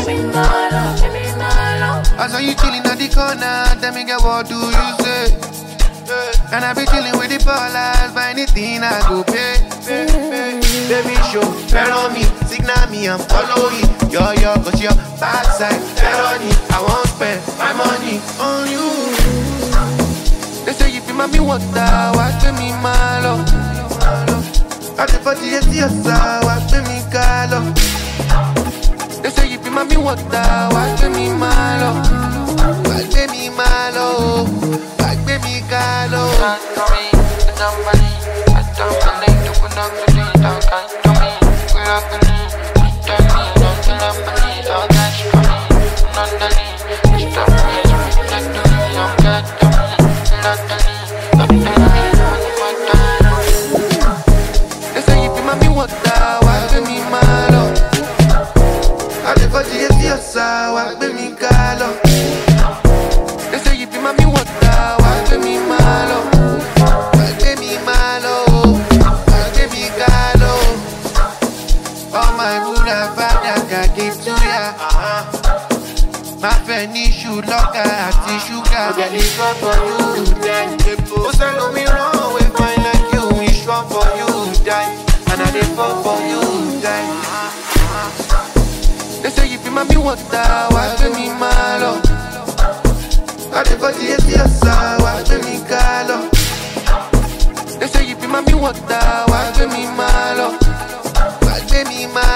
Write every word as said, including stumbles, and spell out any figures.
I saw you chilling at the corner, tell me girl, what do you say? And I be chilling with the ballers, buy anything I go pay. Baby show, follow me, signal me and follow it. Yo, yo, cause your backside, felony. I won't spend my money on you. They say if you me water, watch me malo. I the party yes, yes, watch me calo. They say if you me water, watch me malo. Watch me malo. Watch me calo. They say if you me water, watch me malo. I the party yes, yes, watch me calo. They say if you me water, watch me malo. Watch me malo. Watch me calo. Oh my Buddha, Father, God give to ya. My fanny should lock her at the sugar. Get it up for you, then. Oh, say no me wrong, we find like you. We strong for you, die. And I dey fall for you, die. They say if you me water, watch me malo. I dey party yes, yes, watch me calo. They say if you me water, watch me malo. Watch me malo.